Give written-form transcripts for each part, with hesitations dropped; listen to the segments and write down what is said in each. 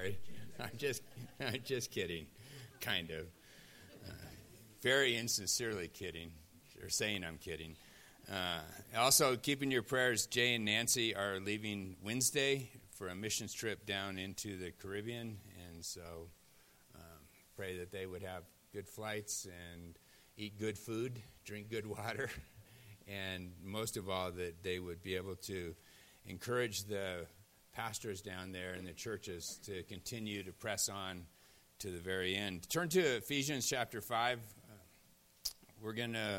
sorry. I'm just kidding, kind of. Very insincerely kidding, or saying I'm kidding. Also, keep in your prayers, Jay and Nancy are leaving Wednesday for a missions trip down into the Caribbean, and so pray that they would have good flights and eat good food, drink good water, and most of all that they would be able to encourage the pastors down there in the churches to continue to press on to the very end. Turn to Ephesians chapter 5. We're going to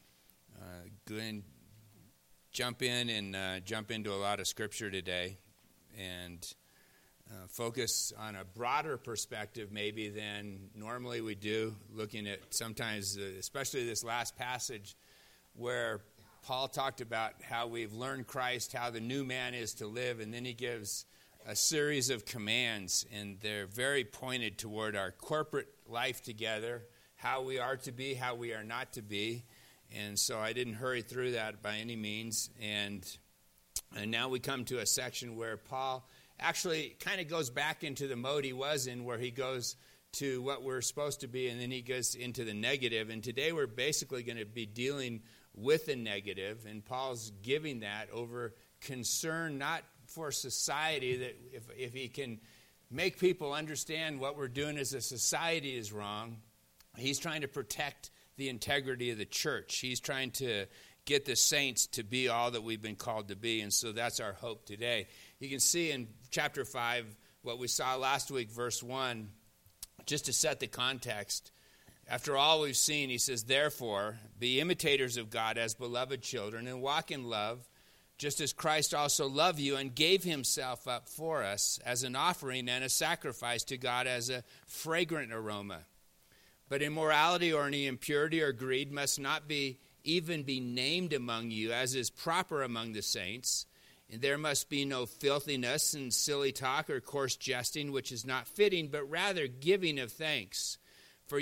jump into a lot of scripture today and focus on a broader perspective maybe than normally we do, looking at sometimes, especially this last passage where Paul talked about how we've learned Christ, how the new man is to live, and then he gives a series of commands, and they're very pointed toward our corporate life together, how we are to be, how we are not to be. And so I didn't hurry through that by any means. And now we come to a section where Paul actually kind of goes back into the mode he was in, where he goes to what we're supposed to be, and then he goes into the negative. And today we're basically going to be dealing with the negative, and Paul's giving that over concern not for society, that if he can make people understand what we're doing as a society is wrong, he's trying to protect the integrity of the church. He's trying to get the saints to be all that we've been called to be, and so that's our hope today. You can see in chapter 5 what we saw last week, verse 1, just to set the context. After all we've seen, he says, therefore, be imitators of God as beloved children and walk in love, just as Christ also loved you and gave himself up for us as an offering and a sacrifice to God as a fragrant aroma. But immorality or any impurity or greed must not even be named among you, as is proper among the saints. And there must be no filthiness and silly talk or coarse jesting, which is not fitting, but rather giving of thanks. For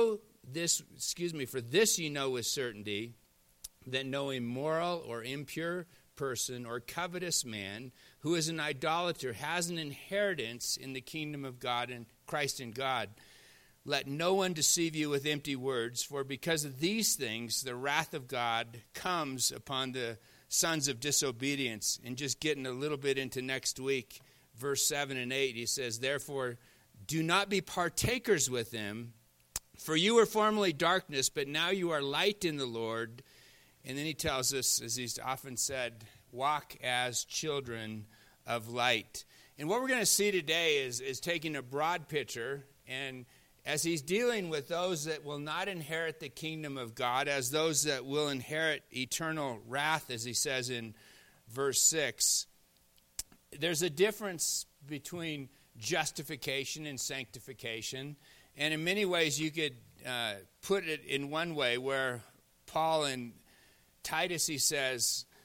this you know with certainty, that no immoral or impure person or covetous man who is an idolater has an inheritance in the kingdom of God and Christ in God. Let no one deceive you with empty words, for because of these things the wrath of God comes upon the sons of disobedience. And just getting a little bit into next week, verse 7 and 8, he says, therefore, do not be partakers with them, for you were formerly darkness, but now you are light in the Lord. And then he tells us, as he's often said, walk as children of light. And what we're going to see today is taking a broad picture, and as he's dealing with those that will not inherit the kingdom of God, as those that will inherit eternal wrath, as he says in verse 6, there's a difference between justification and sanctification. And in many ways you could put it in one way, where Paul in Titus, he said,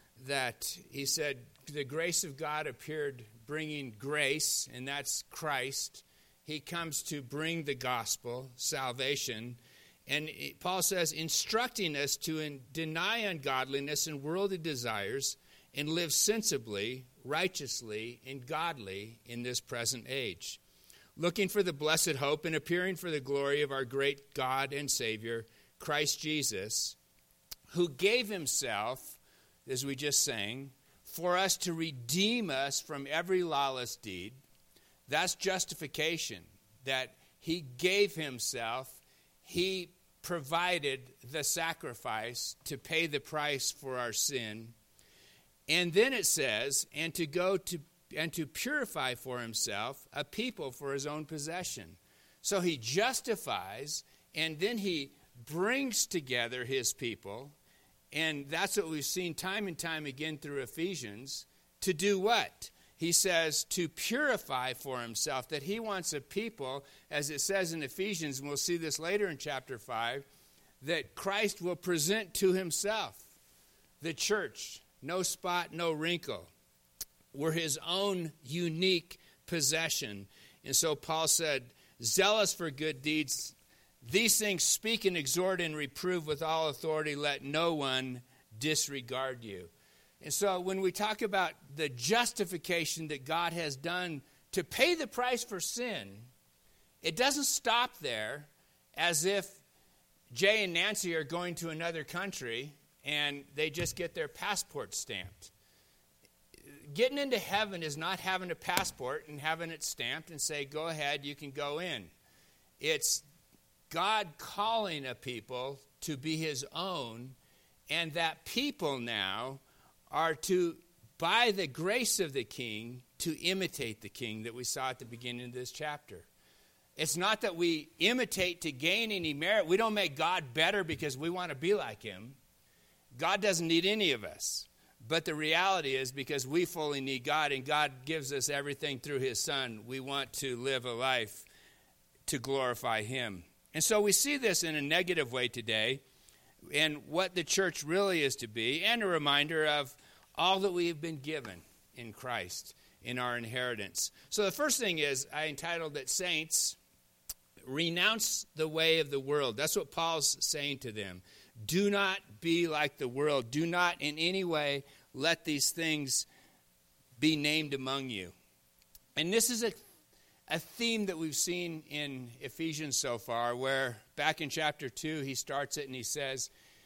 the grace of God appeared bringing grace, and that's Christ. He comes to bring the gospel, salvation. And Paul says, instructing us to deny ungodliness and worldly desires and live sensibly, righteously, and godly in this present age, looking for the blessed hope and appearing for the glory of our great God and Savior, Christ Jesus, who gave himself, as we just sang, for us to redeem us from every lawless deed. That's justification, that he gave himself, he provided the sacrifice to pay the price for our sin. And then it says, and to purify for himself a people for his own possession. So he justifies, and then he brings together his people, and that's what we've seen time and time again through Ephesians, to do what? He says to purify for himself, that he wants a people, as it says in Ephesians, and we'll see this later in chapter 5, that Christ will present to himself the church, no spot, no wrinkle. We're his own unique possession. And so Paul said, zealous for good deeds, these things speak and exhort and reprove with all authority, let no one disregard you. And so when we talk about the justification that God has done to pay the price for sin, it doesn't stop there as if Jay and Nancy are going to another country and they just get their passport stamped. Getting into heaven is not having a passport and having it stamped and say, go ahead, you can go in. It's God calling a people to be his own, and that people now are to, by the grace of the King, to imitate the King that we saw at the beginning of this chapter. It's not that we imitate to gain any merit. We don't make God better because we want to be like him. God doesn't need any of us. But the reality is, because we fully need God and God gives us everything through his Son, we want to live a life to glorify him. And so we see this in a negative way today, and what the church really is to be, and a reminder of all that we have been given in Christ, in our inheritance. So the first thing is, I entitled it, Saints, renounce the way of the world. That's what Paul's saying to them. Do not be like the world. Do not in any way let these things be named among you. And this is a theme that we've seen in Ephesians so far, where back in chapter 2, he starts it and he says,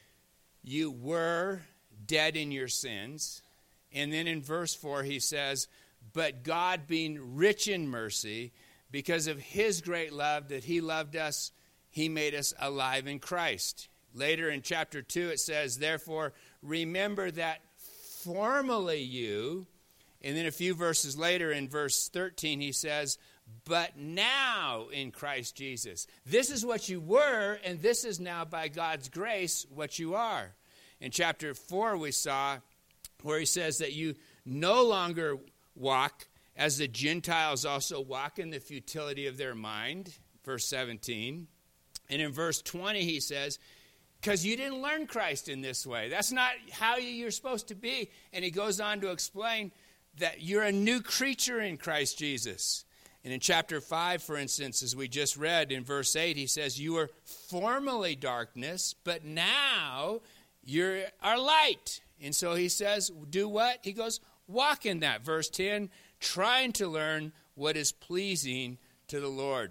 you were dead in your sins. And then in verse 4, he says, but God being rich in mercy, because of his great love that he loved us, he made us alive in Christ. Later in chapter 2, it says, therefore, remember that formerly you, and then a few verses later in verse 13, he says, but now in Christ Jesus. This is what you were, and this is now by God's grace what you are. In chapter 4, we saw where he says that you no longer walk as the Gentiles also walk in the futility of their mind, verse 17. And in verse 20, he says, because you didn't learn Christ in this way. That's not how you're supposed to be. And he goes on to explain that you're a new creature in Christ Jesus. And in chapter 5, for instance, as we just read in verse 8, he says, you were formerly darkness, but now you are light. And so he says, do what? He goes, walk in that. Verse 10, trying to learn what is pleasing to the Lord.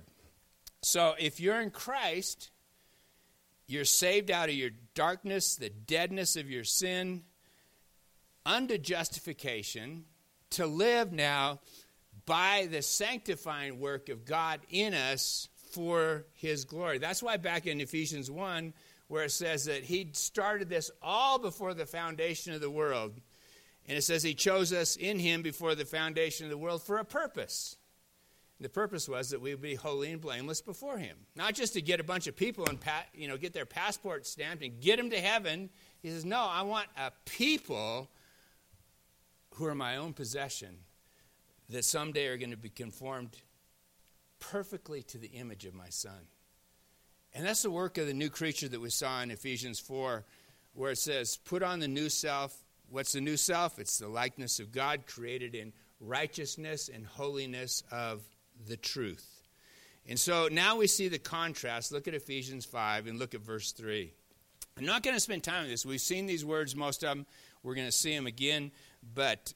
So if you're in Christ, you're saved out of your darkness, the deadness of your sin, unto justification, to live now by the sanctifying work of God in us for his glory. That's why back in Ephesians 1, where it says that he started this all before the foundation of the world. And it says he chose us in him before the foundation of the world for a purpose. And the purpose was that we would be holy and blameless before him. Not just to get a bunch of people and get their passport stamped and get them to heaven. He says, no, I want a people who are my own possession that someday are going to be conformed perfectly to the image of my Son. And that's the work of the new creature that we saw in Ephesians 4, where it says, put on the new self. What's the new self? It's the likeness of God, created in righteousness and holiness of the truth. And so now we see the contrast. Look at Ephesians 5 and look at verse 3. I'm not going to spend time on this. We've seen these words, most of them. We're going to see them again. But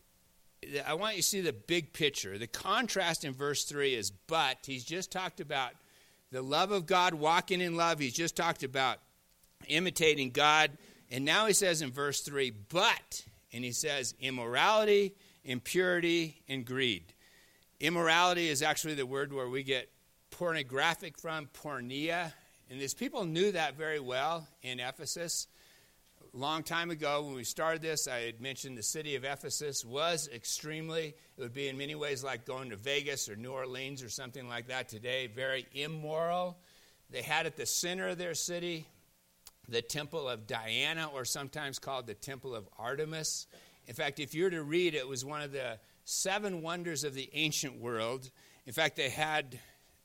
I want you to see the big picture. The contrast in verse 3 is but. He's just talked about the love of God, walking in love. He's just talked about imitating God. And now he says in verse 3, but, and he says immorality, impurity, and greed. Immorality is actually the word where we get pornographic from, porneia. And these people knew that very well in Ephesus. A long time ago when we started this, I had mentioned the city of Ephesus was extremely, it would be in many ways like going to Vegas or New Orleans or something like that today, very immoral. They had at the center of their city the temple of Diana, or sometimes called the temple of Artemis. In fact, if you were to read, it was one of the 7 wonders of the ancient world. In fact, they had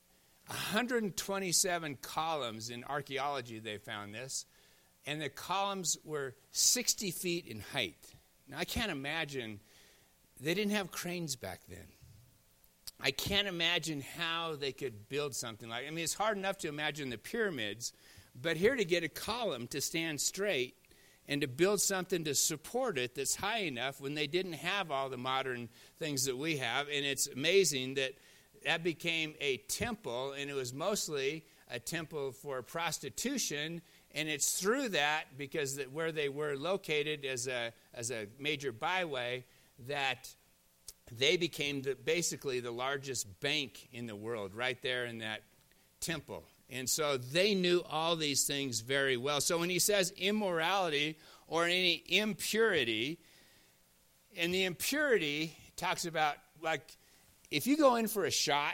127 columns. In archaeology, they found this. And the columns were 60 feet in height. Now, I can't imagine, they didn't have cranes back then. I can't imagine how they could build something like, I mean, it's hard enough to imagine the pyramids, but here to get a column to stand straight and to build something to support it that's high enough when they didn't have all the modern things that we have. And it's amazing that became a temple, and it was mostly a temple for prostitution. And it's through that, because where they were located as a major byway, that they became basically the largest bank in the world right there in that temple. And so they knew all these things very well. So when he says immorality or any impurity, and the impurity talks about, like, if you go in for a shot,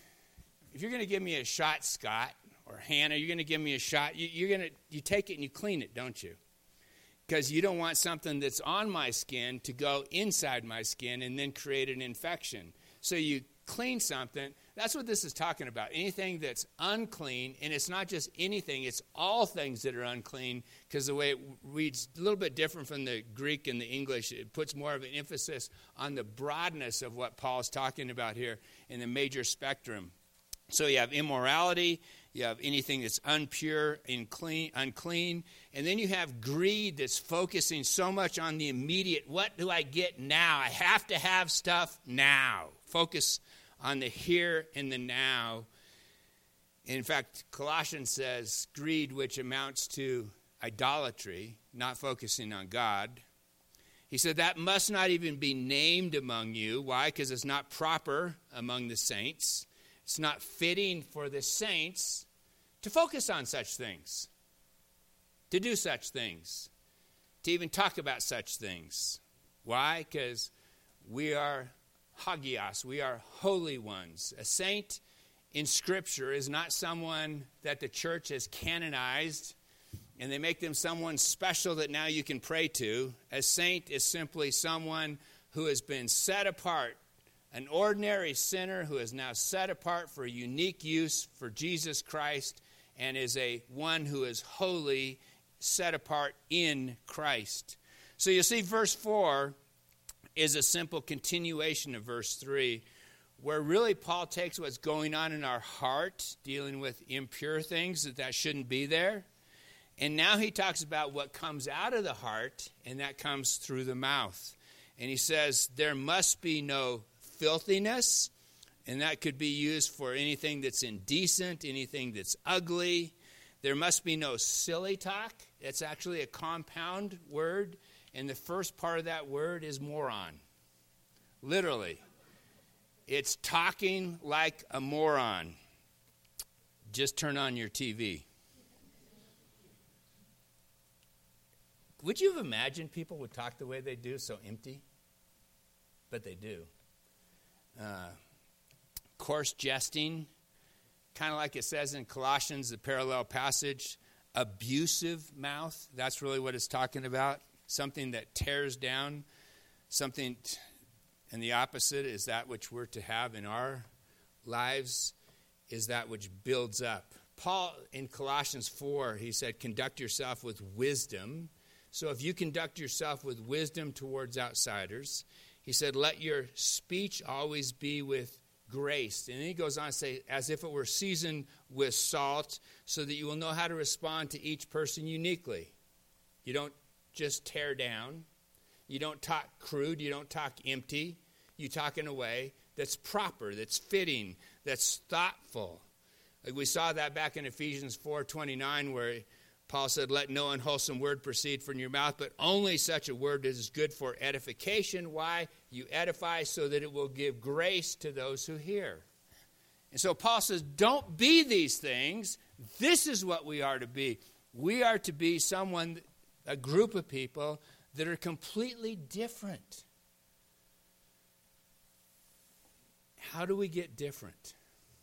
if you're going to give me a shot, Scott or Hannah, you're going to give me a shot, you take it and you clean it, don't you? Because you don't want something that's on my skin to go inside my skin and then create an infection. So you clean something. That's what this is talking about. Anything that's unclean, and it's not just anything, it's all things that are unclean, because the way it reads a little bit different from the Greek and the English. It puts more of an emphasis on the broadness of what Paul's talking about here in the major spectrum. So you have immorality, you have anything that's impure, unclean, and then you have greed that's focusing so much on the immediate. What do I get now? I have to have stuff now. Focus on the here and the now. In fact, Colossians says greed, which amounts to idolatry, not focusing on God. He said that must not even be named among you. Why? Because it's not proper among the saints. It's not fitting for the saints to focus on such things, to do such things, to even talk about such things. Why? Because we are hagios, we are holy ones. A saint in Scripture is not someone that the church has canonized and they make them someone special that now you can pray to. A saint is simply someone who has been set apart, an ordinary sinner who is now set apart for unique use for Jesus Christ, and is one who is holy, set apart in Christ. So you see, verse 4 is a simple continuation of verse 3, where really Paul takes what's going on in our heart, dealing with impure things that shouldn't be there, and now he talks about what comes out of the heart, and that comes through the mouth. And he says there must be no filthiness, and that could be used for anything that's indecent, anything that's ugly. There must be no silly talk. It's actually a compound word, and the first part of that word is moron. Literally. It's talking like a moron. Just turn on your TV. Would you have imagined people would talk the way they do, so empty? But they do. Coarse jesting, kind of like it says in Colossians, the parallel passage. Abusive mouth, that's really what it's talking about. Something that tears down, something, and the opposite is that which we're to have in our lives, is that which builds up. Paul, in Colossians 4, he said, conduct yourself with wisdom. So if you conduct yourself with wisdom towards outsiders, he said, let your speech always be with grace. And then he goes on to say, as if it were seasoned with salt, so that you will know how to respond to each person uniquely. You don't just tear down. You don't talk crude. You don't talk empty. You talk in a way that's proper, that's fitting, that's thoughtful. Like we saw that back in Ephesians 4:29, where Paul said, let no unwholesome word proceed from your mouth, but only such a word as is good for edification. Why? You edify so that it will give grace to those who hear. And so Paul says, don't be these things. This is what we are to be. We are to be a group of people that are completely different. How do we get different?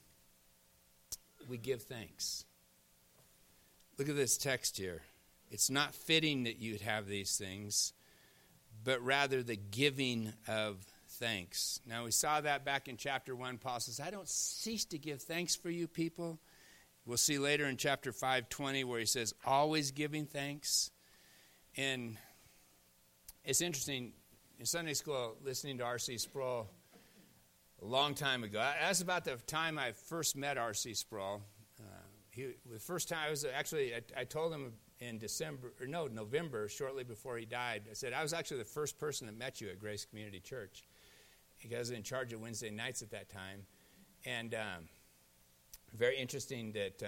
We give thanks. Look at this text here. It's not fitting that you'd have these things, but rather the giving of thanks. Now, we saw that back in chapter 1. Paul says, I don't cease to give thanks for you people. We'll see later in chapter 5:20 where he says, always giving thanks. And it's interesting, in Sunday school, listening to R.C. Sproul a long time ago. That's about the time I first met R.C. Sproul. The first time I told him in November, shortly before he died. I said, I was actually the first person that met you at Grace Community Church. I was in charge of Wednesday nights at that time. And very interesting that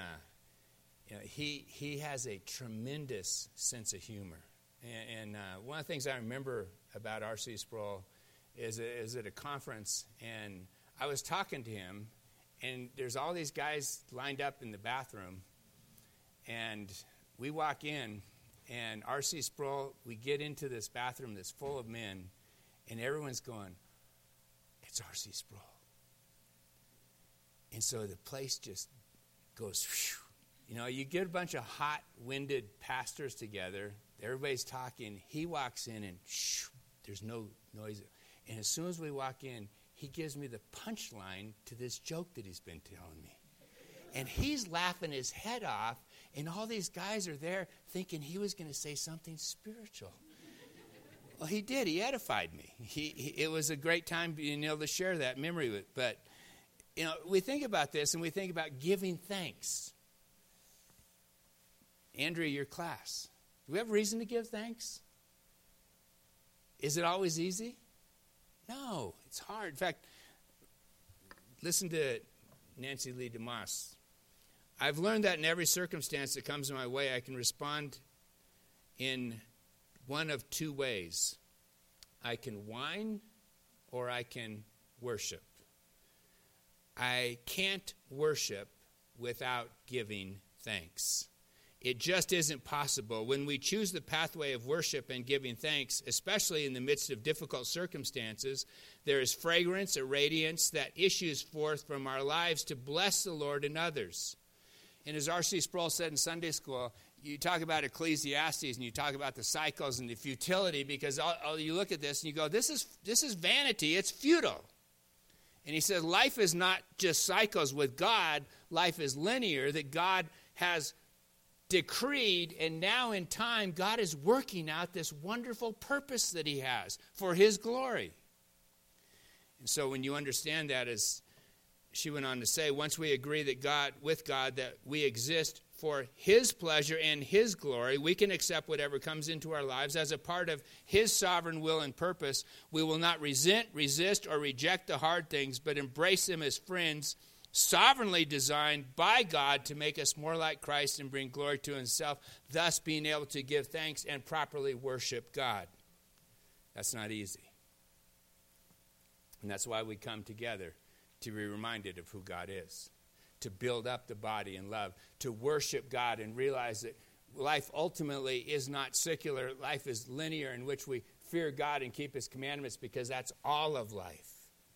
he has a tremendous sense of humor. And one of the things I remember about R.C. Sproul is at a conference, and I was talking to him, and there's all these guys lined up in the bathroom, and we walk in, and R.C. Sproul, we get into this bathroom that's full of men, and everyone's going, it's R.C. Sproul. And so the place just goes, whew. You get a bunch of hot-winded pastors together, everybody's talking, he walks in, and shh, there's no noise. And as soon as we walk in, he gives me the punchline to this joke that he's been telling me. And he's laughing his head off, and all these guys are there thinking he was going to say something spiritual. Well, he did. He edified me. It was a great time being able to share that memory with. But, we think about this, and we think about giving thanks. Andrea, your class. Do we have reason to give thanks? Is it always easy? No, it's hard. In fact, listen to Nancy Lee DeMoss. I've learned that in every circumstance that comes my way, I can respond in one of two ways. I can whine or I can worship. I can't worship without giving thanks. It just isn't possible. When we choose the pathway of worship and giving thanks, especially in the midst of difficult circumstances, there is fragrance, a radiance that issues forth from our lives to bless the Lord and others. And as R.C. Sproul said in Sunday school, you talk about Ecclesiastes and you talk about the cycles and the futility, because you look at this and you go, this is vanity, it's futile. And he says life is not just cycles with God, life is linear, that God has decreed, and now in time, God is working out this wonderful purpose that he has for his glory. And so when you understand that, as she went on to say, once we agree that that we exist for his pleasure and his glory, we can accept whatever comes into our lives as a part of his sovereign will and purpose. We will not resent, resist, or reject the hard things, but embrace them as friends, sovereignly designed by God to make us more like Christ and bring glory to himself, thus being able to give thanks and properly worship God. That's not easy. And that's why we come together, to be reminded of who God is, to build up the body in love, to worship God and realize that life ultimately is not secular. Life is linear, in which we fear God and keep his commandments, because that's all of life.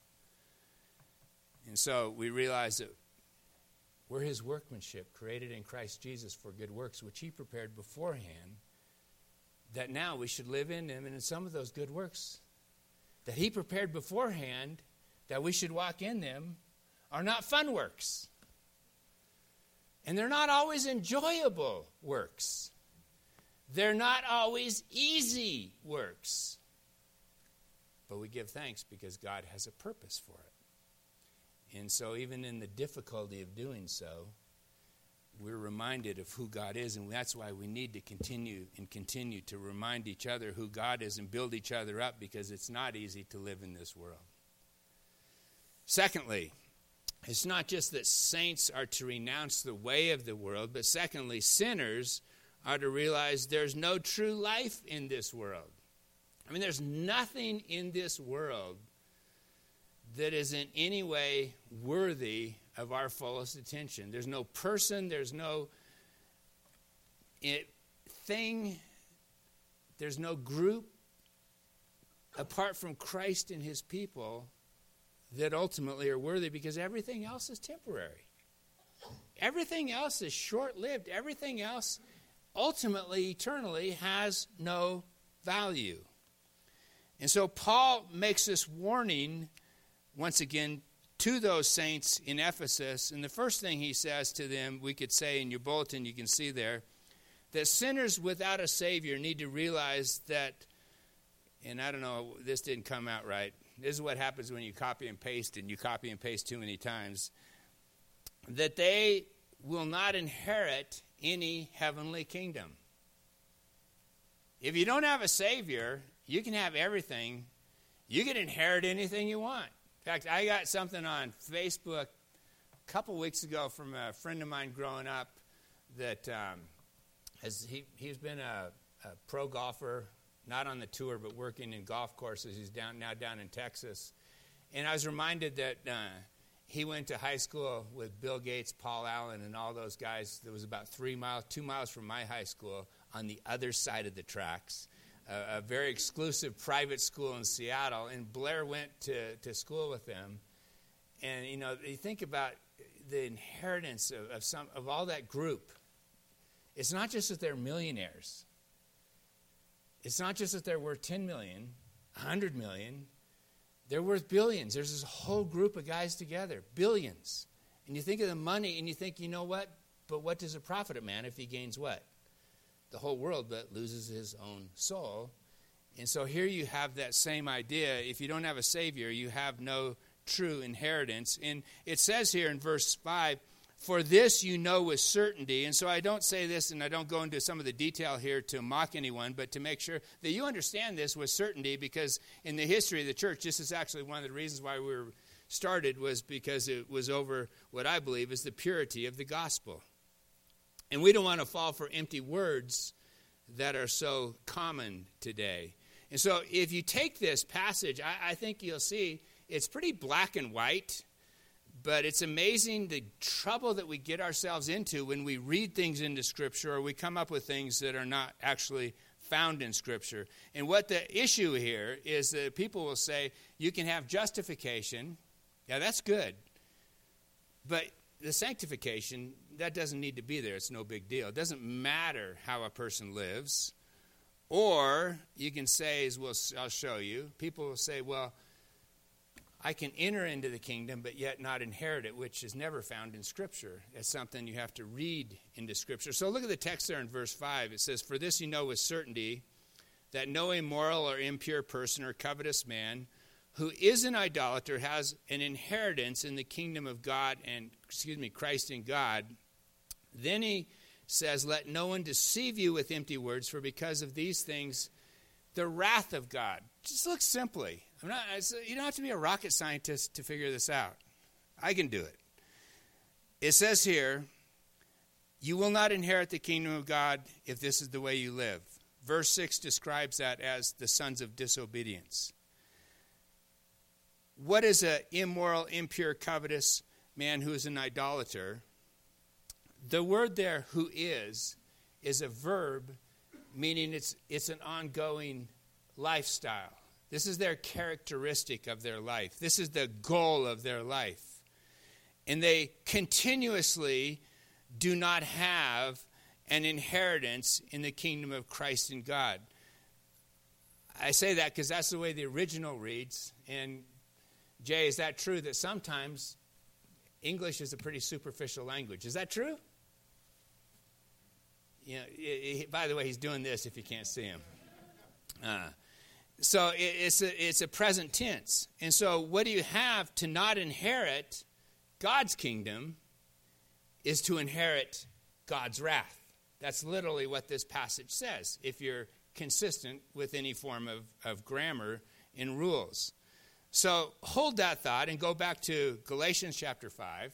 And so we realize that we're his workmanship, created in Christ Jesus for good works, which he prepared beforehand, that now we should live in them, and in some of those good works that he prepared beforehand that we should walk in them are not fun works. And they're not always enjoyable works. They're not always easy works. But we give thanks because God has a purpose for it. And so even in the difficulty of doing so, we're reminded of who God is, and that's why we need to continue to remind each other who God is and build each other up, because it's not easy to live in this world. Secondly, it's not just that saints are to renounce the way of the world, but secondly, sinners are to realize there's no true life in this world. I mean, there's nothing in this world that is in any way worthy of our fullest attention. There's no person, there's no thing, there's no group apart from Christ and his people that ultimately are worthy, because everything else is temporary. Everything else is short-lived. Everything else ultimately, eternally, has no value. And so Paul makes this warning once again to those saints in Ephesus. And the first thing he says to them, we could say in your bulletin, you can see there, that sinners without a Savior need to realize that, and I don't know, this didn't come out right. This is what happens when you copy and paste, and you copy and paste too many times, that they will not inherit any heavenly kingdom. If you don't have a Savior, you can have everything. You can inherit anything you want. In fact, I got something on Facebook a couple weeks ago from a friend of mine growing up that he's been a pro golfer, not on the tour, but working in golf courses. He's now down in Texas. And I was reminded that he went to high school with Bill Gates, Paul Allen, and all those guys. That was about 2 miles from my high school on the other side of the tracks. A very exclusive private school in Seattle. And Blair went to school with them. And, you think about the inheritance of all that group. It's not just that they're millionaires. It's not just that they're worth 10 million, 100 million. They're worth billions. There's this whole group of guys together, billions. And you think of the money and you think, you know what? But what does it profit a man if he gains what? The whole world, but loses his own soul. And so here you have that same idea. If you don't have a Savior, you have no true inheritance. And it says here in verse 5, for this you know with certainty. And so I don't say this and I don't go into some of the detail here to mock anyone, but to make sure that you understand this with certainty, because in the history of the church, this is actually one of the reasons why we were started, was because it was over what I believe is the purity of the gospel. And we don't want to fall for empty words that are so common today. And so if you take this passage, I think you'll see it's pretty black and white. But it's amazing the trouble that we get ourselves into when we read things into Scripture or we come up with things that are not actually found in Scripture. And what the issue here is that people will say, you can have justification. Yeah, that's good. But the sanctification, that doesn't need to be there. It's no big deal. It doesn't matter how a person lives. Or you can say, I'll show you. People will say, well, I can enter into the kingdom, but yet not inherit it, which is never found in Scripture. It's something you have to read into Scripture. So look at the text there in verse 5. It says, for this you know with certainty that no immoral or impure person or covetous man who is an idolater has an inheritance in the kingdom of God and, Christ in God. Then he says, let no one deceive you with empty words, for because of these things, the wrath of God. Just look simply. You don't have to be a rocket scientist to figure this out. I can do it. It says here, you will not inherit the kingdom of God if this is the way you live. Verse 6 describes that as the sons of disobedience. What is an immoral, impure, covetous man who is an idolater? The word there, who is a verb, meaning it's an ongoing lifestyle. This is their characteristic of their life. This is the goal of their life. And they continuously do not have an inheritance in the kingdom of Christ and God. I say that because that's the way the original reads. And Jay, is that true that sometimes English is a pretty superficial language? Is that true? By the way, he's doing this if you can't see him. So it's a present tense. And so what do you have to not inherit God's kingdom is to inherit God's wrath. That's literally what this passage says, if you're consistent with any form of grammar and rules. So hold that thought and go back to Galatians chapter 5.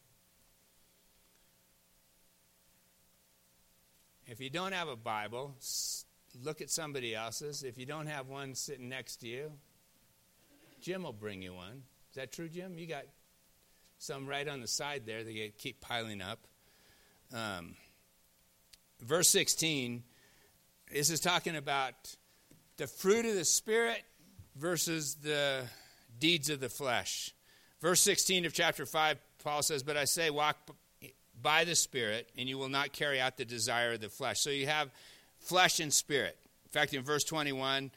If you don't have a Bible, look at somebody else's. If you don't have one sitting next to you, Jim will bring you one. Is that true, Jim? You got some right on the side there that keep piling up. Verse 16, this is talking about the fruit of the Spirit versus the deeds of the flesh. Verse 16 of chapter 5, Paul says, but I say, walk by the Spirit, and you will not carry out the desire of the flesh. So you have flesh and spirit. In fact, in verse 21,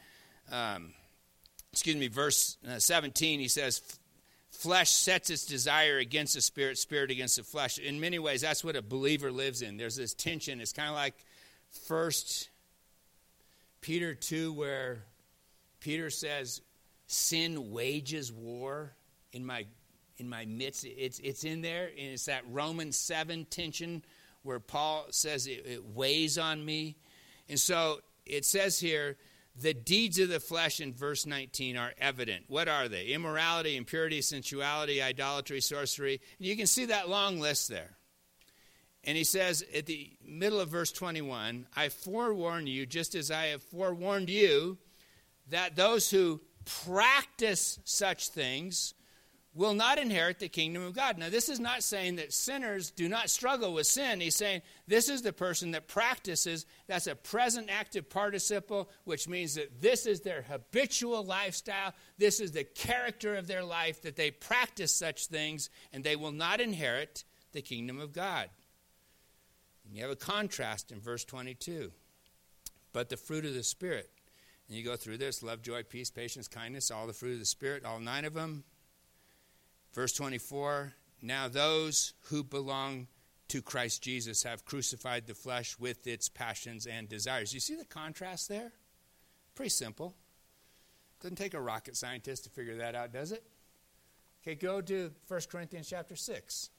verse 17, he says, flesh sets its desire against the spirit, spirit against the flesh. In many ways, that's what a believer lives in. There's this tension. It's kind of like 1 Peter 2, where Peter says, sin wages war in my midst. It's in there, and it's that Romans 7 tension where Paul says it weighs on me. And so it says here, the deeds of the flesh in verse 19 are evident. What are they? Immorality, impurity, sensuality, idolatry, sorcery. And you can see that long list there. And he says at the middle of verse 21, I forewarn you, just as I have forewarned you, that those who practice such things will not inherit the kingdom of God. Now, this is not saying that sinners do not struggle with sin. He's saying this is the person that practices. That's a present active participle, which means that this is their habitual lifestyle. This is the character of their life, that they practice such things, and they will not inherit the kingdom of God. And you have a contrast in verse 22. But the fruit of the Spirit. And you go through this, love, joy, peace, patience, kindness, all the fruit of the Spirit, all 9 of them. Verse 24, now those who belong to Christ Jesus have crucified the flesh with its passions and desires. You see the contrast there? Pretty simple. Doesn't take a rocket scientist to figure that out, does it? Okay, go to 1 Corinthians chapter 6.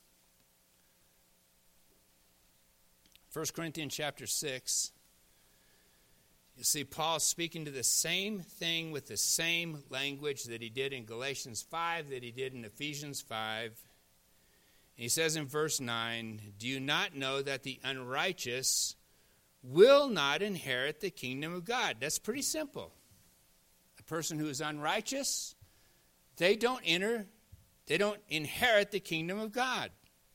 1 Corinthians chapter 6. You see, Paul speaking to the same thing with the same language that he did in Galatians 5, that he did in Ephesians 5. And he says in verse 9, do you not know that the unrighteous will not inherit the kingdom of God? That's pretty simple. A person who is unrighteous, they don't inherit the kingdom of God.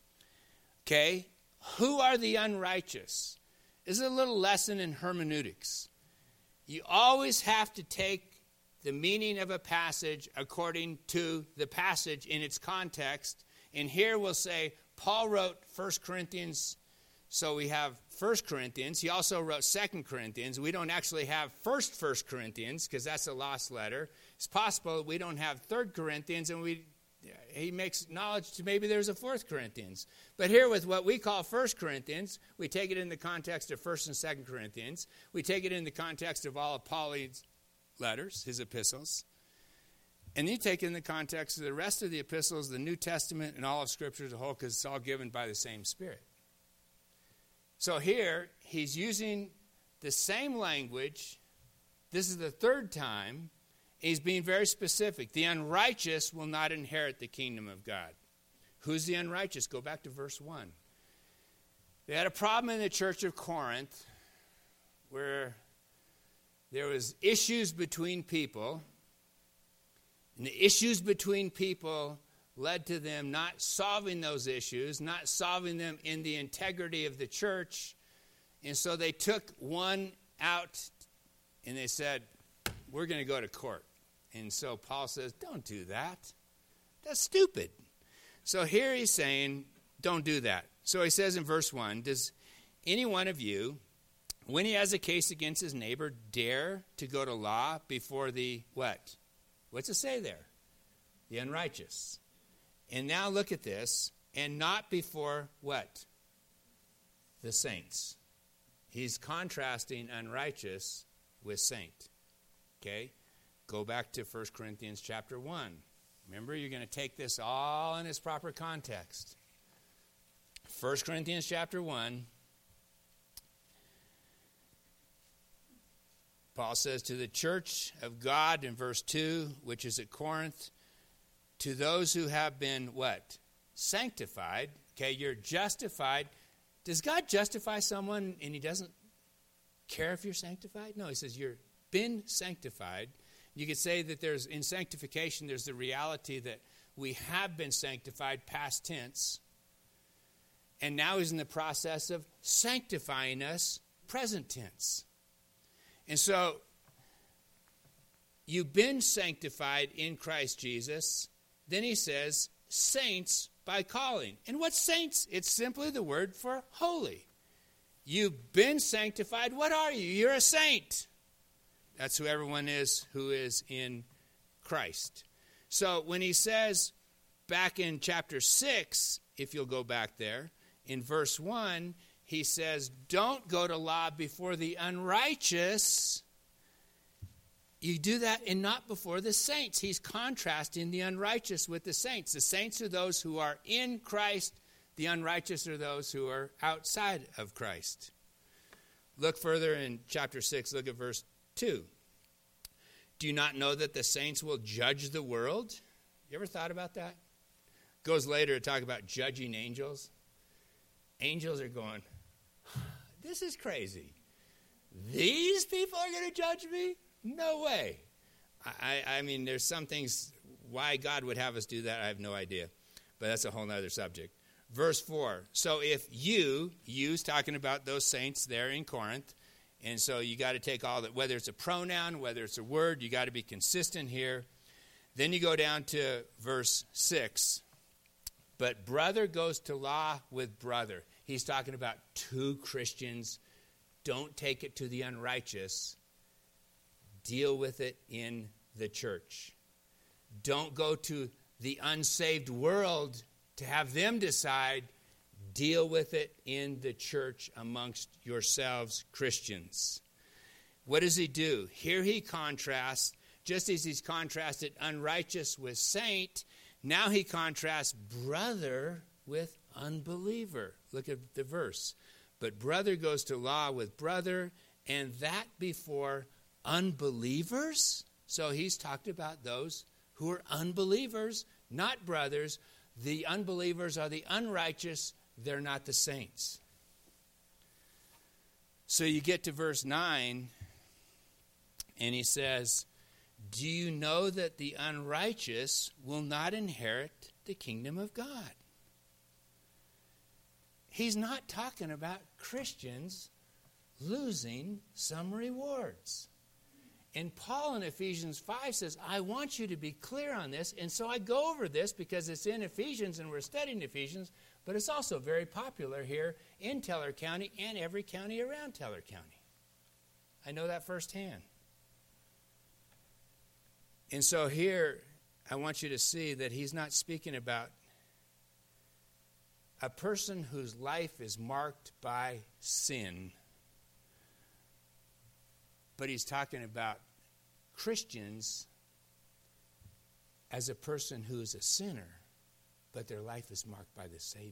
Okay? Who are the unrighteous? This is a little lesson in hermeneutics. You always have to take the meaning of a passage according to the passage in its context. And here we'll say, Paul wrote 1 Corinthians, so we have 1 Corinthians. He also wrote 2 Corinthians. We don't actually have 1 Corinthians because that's a lost letter. It's possible we don't have 3 Corinthians, and he makes knowledge to maybe there's a 4 Corinthians. But here with what we call 1 Corinthians, we take it in the context of 1 and 2 Corinthians. We take it in the context of all of Paul's letters, his epistles. And you take it in the context of the rest of the epistles, the New Testament, and all of Scripture as a whole, because it's all given by the same Spirit. So here, he's using the same language. This is the 3rd time. He's being very specific. The unrighteous will not inherit the kingdom of God. Who's the unrighteous? Go back to verse 1. They had a problem in the church of Corinth where there was issues between people, and the issues between people led to them not solving those issues, not solving them in the integrity of the church. And so they took one out and they said, we're going to go to court. And so Paul says, don't do that. That's stupid. So here he's saying, don't do that. So he says in verse 1, does any one of you, when he has a case against his neighbor, dare to go to law before the what? What's it say there? The unrighteous. And now look at this, and not before what? The saints. He's contrasting unrighteous with saint. Okay? Go back to 1 Corinthians chapter 1. Remember, you're going to take this all in its proper context. 1 Corinthians chapter 1. Paul says, to the church of God in verse 2, which is at Corinth, to those who have been what? Sanctified. Okay, you're justified. Does God justify someone and he doesn't care if you're sanctified? No, he says you're been sanctified. You could say that there's, in sanctification, there's the reality that we have been sanctified, past tense, and now he's in the process of sanctifying us, present tense. And so, you've been sanctified in Christ Jesus. Then he says, saints by calling. And what's saints? It's simply the word for holy. You've been sanctified. What are you? You're a saint. That's who everyone is who is in Christ. So when he says back in chapter 6, if you'll go back there, in verse 1, he says, don't go to law before the unrighteous. You do that and not before the saints. He's contrasting the unrighteous with the saints. The saints are those who are in Christ. The unrighteous are those who are outside of Christ. Look further in chapter 6, look at verse 2. Do you not know that the saints will judge the world? You ever thought about that? Goes later to talk about judging angels. Angels are going, this is crazy. These people are going to judge me? No way. I mean, there's some things, why God would have us do that, I have no idea. But that's a whole other subject. Verse 4. So if you's talking about those saints there in Corinth, and so you got to take all that, whether it's a pronoun, whether it's a word, you got to be consistent here. Then you go down to verse 6. But brother goes to law with brother. He's talking about two Christians. Don't take it to the unrighteous. Deal with it in the church. Don't go to the unsaved world to have them decide. Deal with it in the church amongst yourselves, Christians. What does he do? Here he contrasts, just as he's contrasted unrighteous with saint, now he contrasts brother with unbeliever. Look at the verse. But brother goes to law with brother, and that before unbelievers. So he's talked about those who are unbelievers, not brothers. The unbelievers are the unrighteous. They're not the saints. So you get to verse 9, and he says, do you know that the unrighteous will not inherit the kingdom of God? He's not talking about Christians losing some rewards. And Paul in Ephesians 5 says, I want you to be clear on this. And so I go over this because it's in Ephesians and we're studying Ephesians, but it's also very popular here in Teller County and every county around Teller County. I know that firsthand. And so here, I want you to see that he's not speaking about a person whose life is marked by sin, but he's talking about Christians as a person who is a sinner, but their life is marked by the Savior.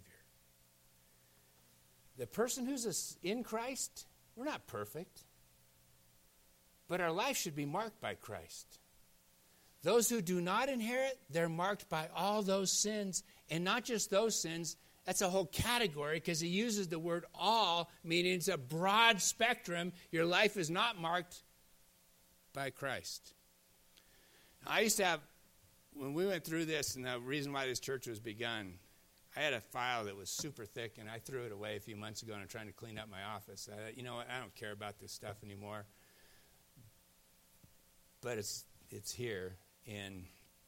The person who's in Christ, we're not perfect, but our life should be marked by Christ. Those who do not inherit, they're marked by all those sins, and not just those sins. That's a whole category because he uses the word all, meaning it's a broad spectrum. Your life is not marked by Christ. I used to have, when we went through this, and the reason why this church was begun, I had a file that was super thick, and I threw it away a few months ago, and I'm trying to clean up my office. I thought, you know what, I don't care about this stuff anymore. But it's here, and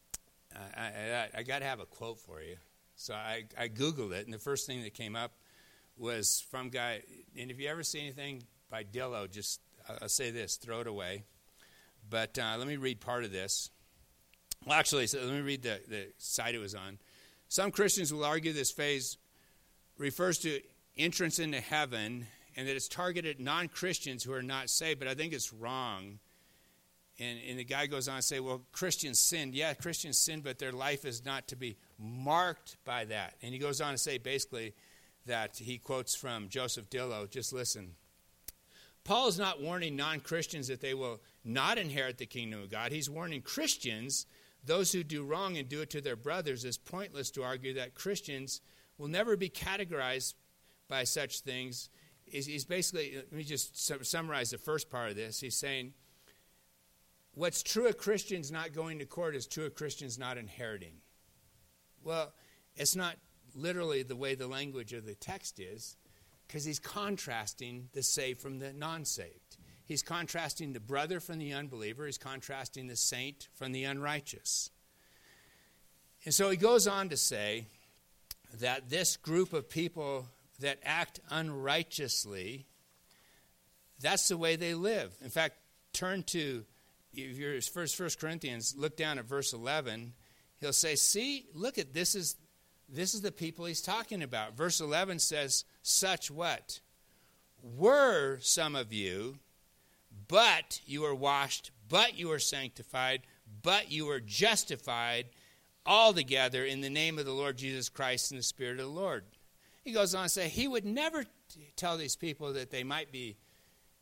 I got to have a quote for you. So I Googled it, and the first thing that came up was from guy, and if you ever see anything by Dillow, just, I'll say this, throw it away. But let me read part of this. Well, actually, so let me read the site it was on. Some Christians will argue this phase refers to entrance into heaven, and that it's targeted at non-Christians who are not saved, but I think it's wrong. And the guy goes on to say, well, Christians sinned. Yeah, Christians sinned, but their life is not to be marked by that. And he goes on to say basically that he quotes from Joseph Dillow. Just listen. Paul is not warning non-Christians that they will not inherit the kingdom of God. He's warning Christians, those who do wrong and do it to their brothers. It's pointless to argue that Christians will never be categorized by such things. He's basically, let me just summarize the first part of this. He's saying, what's true of Christians not going to court is true of Christians not inheriting. Well, it's not literally the way the language of the text is, because he's contrasting the saved from the non-saved. He's contrasting the brother from the unbeliever. He's contrasting the saint from the unrighteous. And so he goes on to say that this group of people that act unrighteously, that's the way they live. In fact, turn to, if you're First Corinthians, look down at verse 11. He'll say, see, look at this is the people he's talking about. Verse 11 says, such what? Were some of you, but you were washed, but you were sanctified, but you were justified altogether in the name of the Lord Jesus Christ and the Spirit of the Lord. He goes on to say he would never tell these people that they might be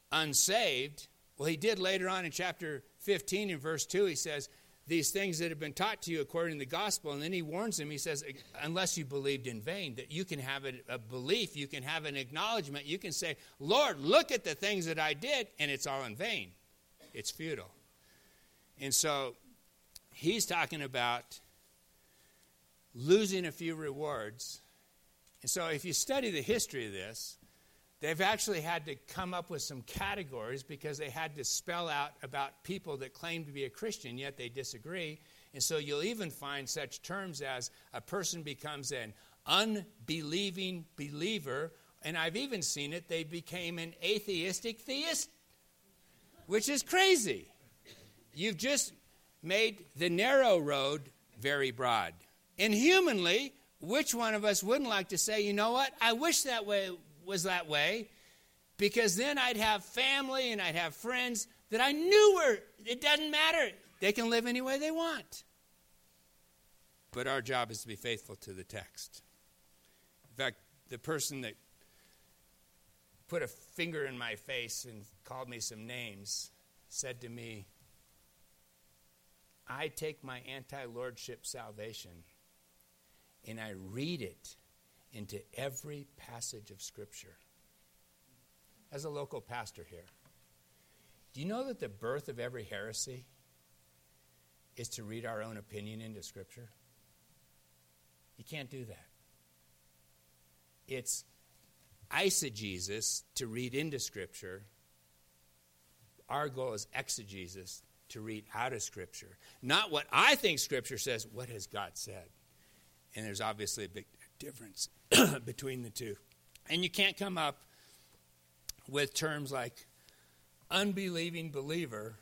unsaved. Well, he did later on in chapter 15 in verse 2. He says, these things that have been taught to you according to the gospel. And then he warns him, he says, unless you believed in vain, that you can have a belief, you can have an acknowledgement, you can say, Lord, look at the things that I did, and it's all in vain. It's futile. And so he's talking about losing a few rewards. And so if you study the history of this, they've actually had to come up with some categories because they had to spell out about people that claim to be a Christian, yet they disagree. And so you'll even find such terms as a person becomes an unbelieving believer, and I've even seen it, they became an atheistic theist, which is crazy. You've just made the narrow road very broad. And humanly, which one of us wouldn't like to say, you know what, I wish that way was that way, because then I'd have family and I'd have friends that I knew it doesn't matter. They can live any way they want. But our job is to be faithful to the text. In fact, the person that put a finger in my face and called me some names said to me, I take my anti-lordship salvation and I read it into every passage of Scripture. As a local pastor here, do you know that the birth of every heresy is to read our own opinion into Scripture? You can't do that. It's eisegesis to read into Scripture. Our goal is exegesis, to read out of Scripture. Not what I think Scripture says, what has God said? And there's obviously a big difference between the two. And you can't come up with terms like unbelieving believer,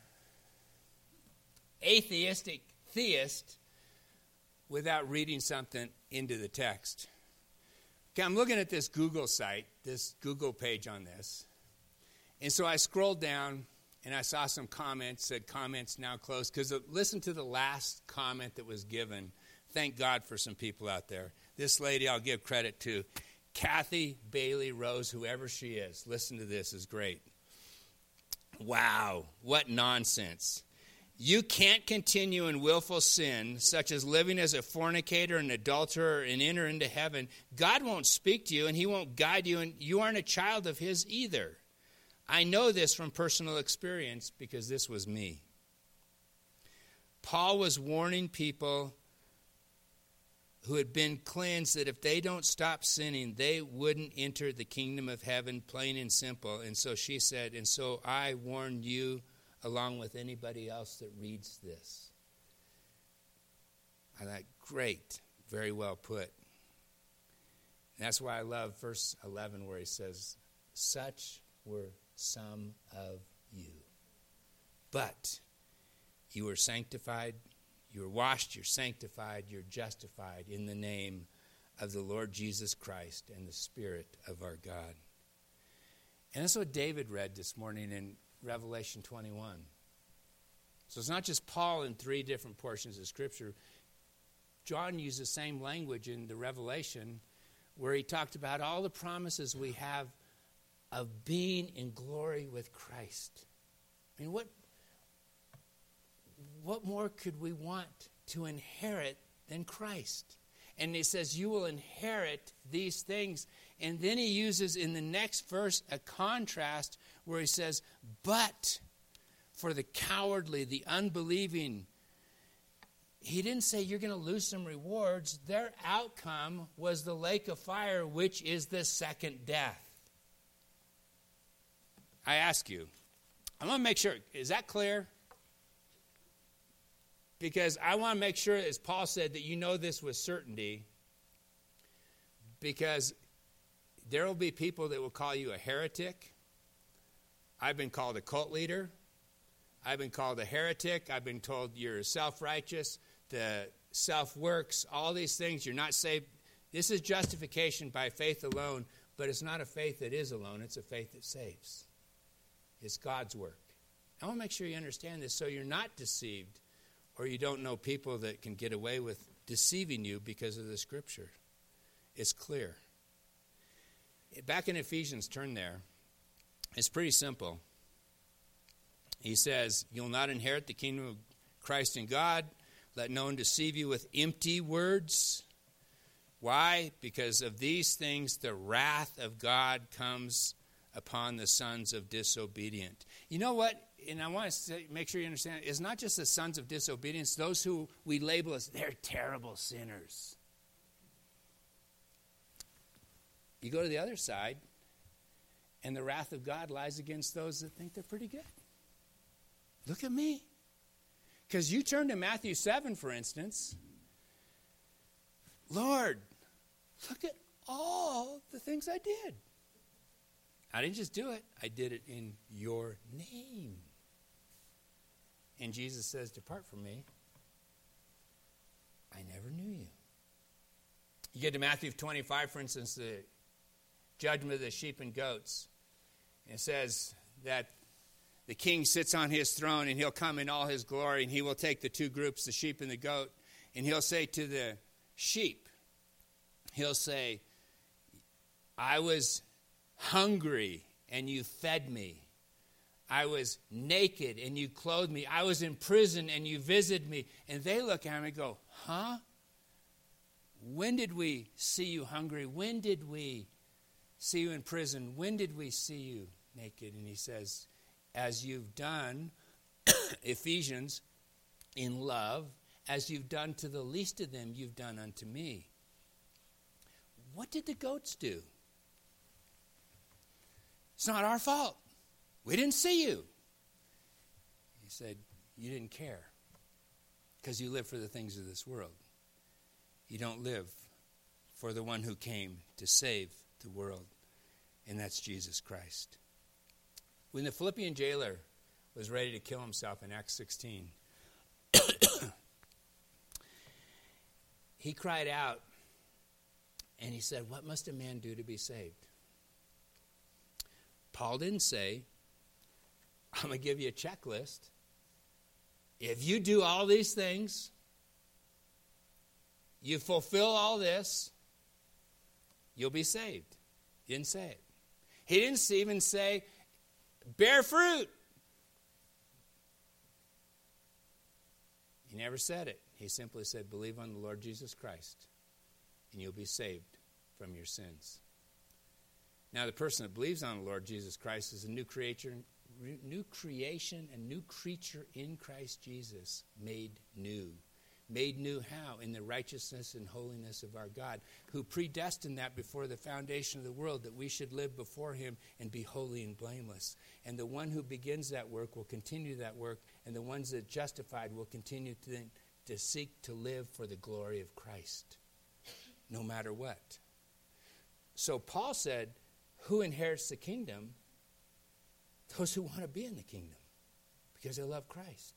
atheistic theist, without reading something into the text. Okay, I'm looking at this Google site, this Google page on this. And so I scrolled down and I saw some comments, said comments now closed, because listen to the last comment that was given. Thank God for some people out there. This lady I'll give credit to, Kathy Bailey Rose, whoever she is. Listen to this, is great. Wow, what nonsense. You can't continue in willful sin, such as living as a fornicator, an adulterer, and enter into heaven. God won't speak to you, and he won't guide you, and you aren't a child of his either. I know this from personal experience because this was me. Paul was warning people who had been cleansed that if they don't stop sinning, they wouldn't enter the kingdom of heaven, plain and simple. And so she said, and so I warn you along with anybody else that reads this. I thought, great, very well put. And that's why I love verse 11 where he says, such were some of you. But you were sanctified, you were washed, you're sanctified, you're justified in the name of the Lord Jesus Christ and the Spirit of our God. And that's what David read this morning in Revelation 21. So it's not just Paul in 3 different portions of Scripture. John used the same language in the Revelation where he talked about all the promises we have of being in glory with Christ. I mean, what more could we want to inherit than Christ? And he says, you will inherit these things. And then he uses in the next verse a contrast where he says, but for the cowardly, the unbelieving, he didn't say you're going to lose some rewards. Their outcome was the lake of fire, which is the second death. I ask you, I want to make sure, is that clear? Because I want to make sure, as Paul said, that you know this with certainty. Because there will be people that will call you a heretic. I've been called a cult leader. I've been called a heretic. I've been told you're self-righteous, the self-works, all these things. You're not saved. This is justification by faith alone, but it's not a faith that is alone. It's a faith that saves. It's God's work. I want to make sure you understand this so you're not deceived or you don't know people that can get away with deceiving you because of the Scripture. It's clear. Back in Ephesians, turn there. It's pretty simple. He says, you'll not inherit the kingdom of Christ and God. Let no one deceive you with empty words. Why? Because of these things the wrath of God comes upon the sons of disobedient. You know what? And I want to make sure you understand, it's not just the sons of disobedience, those who we label as they're terrible sinners. You go to the other side, and the wrath of God lies against those that think they're pretty good. Look at me. Because you turn to Matthew 7, for instance. Lord, look at all the things I did. I didn't just do it. I did it in your name. And Jesus says, depart from me. I never knew you. You get to Matthew 25, for instance, the judgment of the sheep and goats. It says that the king sits on his throne, and he'll come in all his glory, and he will take the two groups, the sheep and the goat, and he'll say to the sheep, he'll say, I was hungry, and you fed me. I was naked, and you clothed me. I was in prison, and you visited me. And they look at him and go, huh? When did we see you hungry? When did we see you in prison? When did we see you naked? And he says, as you've done, Ephesians, in love, as you've done to the least of them, you've done unto me. What did the goats do? It's not our fault. We didn't see you. He said, you didn't care because you live for the things of this world. You don't live for the one who came to save the world, and that's Jesus Christ. When the Philippian jailer was ready to kill himself in Acts 16, he cried out and he said, what must a man do to be saved? Paul didn't say, I'm going to give you a checklist. If you do all these things, you fulfill all this, you'll be saved. He didn't say it. He didn't even say, bear fruit. He never said it. He simply said, believe on the Lord Jesus Christ, and you'll be saved from your sins. Now, the person that believes on the Lord Jesus Christ is a new creation, a new creature in Christ Jesus, made new. Made new how? In the righteousness and holiness of our God, who predestined that before the foundation of the world, that we should live before him and be holy and blameless. And the one who begins that work will continue that work, and the ones that are justified will continue to seek to live for the glory of Christ, no matter what. So Paul said, who inherits the kingdom? Those who want to be in the kingdom because they love Christ.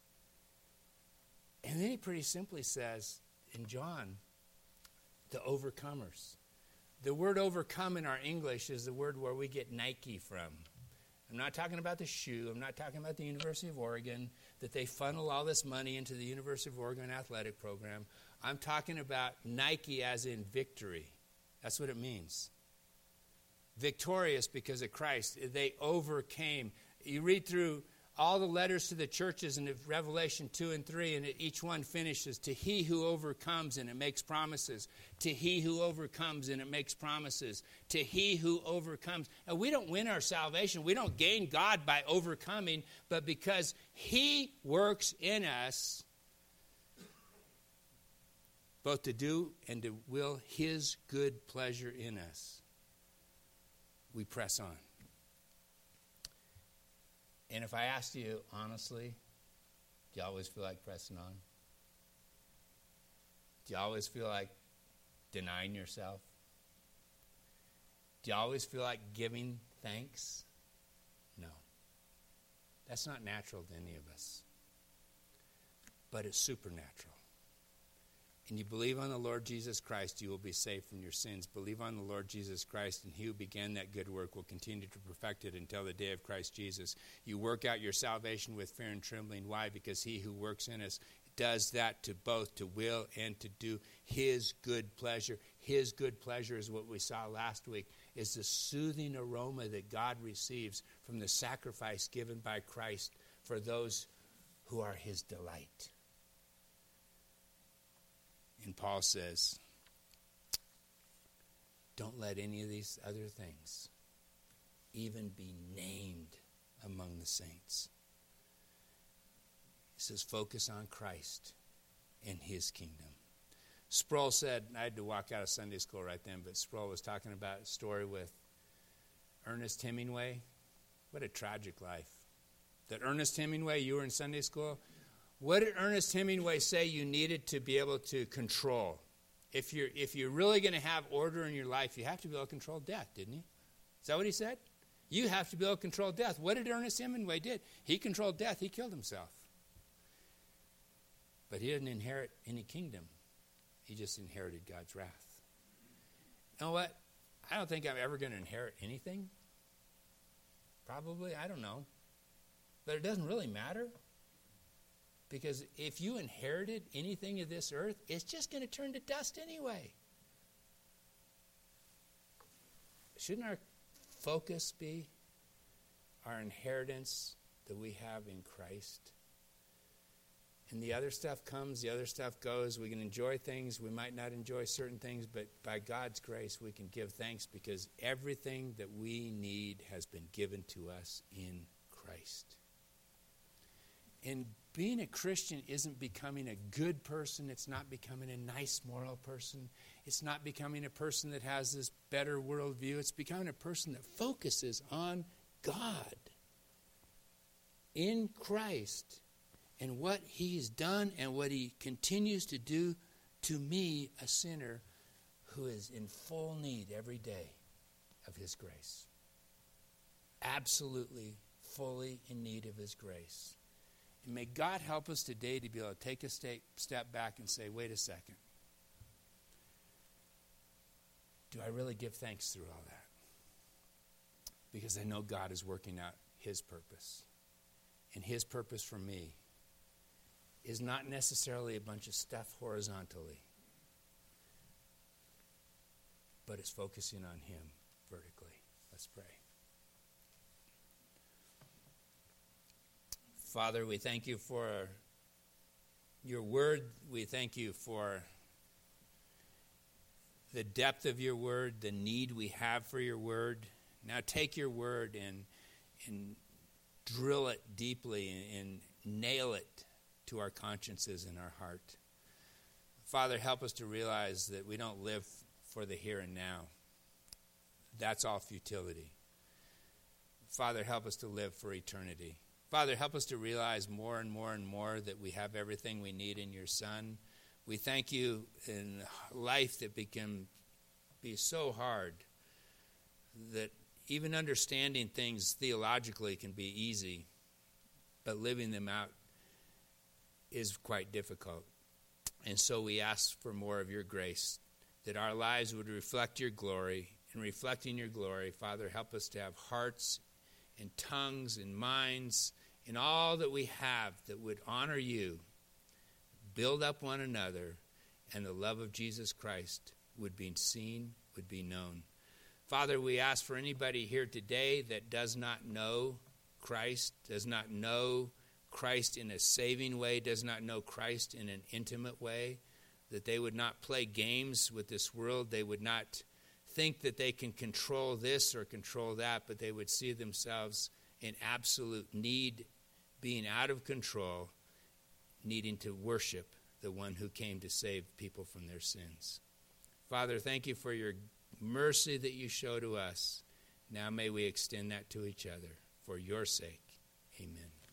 And then he pretty simply says in John, the overcomers. The word overcome in our English is the word where we get Nike from. I'm not talking about the shoe. I'm not talking about the University of Oregon, that they funnel all this money into the University of Oregon athletic program. I'm talking about Nike as in victory. That's what it means. Victorious because of Christ. They overcame. You read through all the letters to the churches in Revelation 2 and 3, and each one finishes, to he who overcomes, and it makes promises. To he who overcomes, and it makes promises. To he who overcomes. And we don't win our salvation. We don't gain God by overcoming, but because he works in us, both to do and to will his good pleasure in us, we press on. And if I asked you honestly, do you always feel like pressing on? Do you always feel like denying yourself? Do you always feel like giving thanks? No. That's not natural to any of us. But it's supernatural. And you believe on the Lord Jesus Christ, you will be saved from your sins. Believe on the Lord Jesus Christ, and he who began that good work will continue to perfect it until the day of Christ Jesus. You work out your salvation with fear and trembling. Why? Because he who works in us does that to both to will and to do his good pleasure. His good pleasure is what we saw last week, is the soothing aroma that God receives from the sacrifice given by Christ for those who are his delight. And Paul says, don't let any of these other things even be named among the saints. He says, focus on Christ and his kingdom. Sproul said, I had to walk out of Sunday school right then, but Sproul was talking about a story with Ernest Hemingway. What a tragic life. That Ernest Hemingway, you were in Sunday school. What did Ernest Hemingway say you needed to be able to control? If you're really going to have order in your life, you have to be able to control death, didn't he? Is that what he said? You have to be able to control death. What did Ernest Hemingway did? He controlled death. He killed himself. But he didn't inherit any kingdom. He just inherited God's wrath. You know what? I don't think I'm ever going to inherit anything. Probably. I don't know. But it doesn't really matter. Because if you inherited anything of this earth, it's just going to turn to dust anyway. Shouldn't our focus be our inheritance that we have in Christ? And the other stuff comes, the other stuff goes. We can enjoy things. We might not enjoy certain things, but by God's grace, we can give thanks because everything that we need has been given to us in Christ. And being a Christian isn't becoming a good person. It's not becoming a nice moral person. It's not becoming a person that has this better worldview. It's becoming a person that focuses on God in Christ and what he's done and what he continues to do to me, a sinner who is in full need every day of his grace. Absolutely, fully in need of his grace. And may God help us today to be able to take a step back and say, wait a second. Do I really give thanks through all that? Because I know God is working out his purpose. And his purpose for me is not necessarily a bunch of stuff horizontally, but it's focusing on him vertically. Let's pray. Father, we thank you for your word. We thank you for the depth of your word, the need we have for your word. Now take your word and drill it deeply and nail it to our consciences and our heart. Father, help us to realize that we don't live for the here and now. That's all futility. Father, help us to live for eternity. Father, help us to realize more and more and more that we have everything we need in your Son. We thank you in life that can be so hard that even understanding things theologically can be easy, but living them out is quite difficult. And so we ask for more of your grace, that our lives would reflect your glory. And reflecting your glory, Father, help us to have hearts and tongues and minds and all that we have that would honor you, build up one another, and the love of Jesus Christ would be seen, would be known. Father, we ask for anybody here today that does not know Christ, does not know Christ in a saving way, does not know Christ in an intimate way, that they would not play games with this world. They would not think that they can control this or control that, but they would see themselves in absolute need, being out of control, needing to worship the one who came to save people from their sins. Father, thank you for your mercy that you show to us. Now may we extend that to each other. For your sake, amen.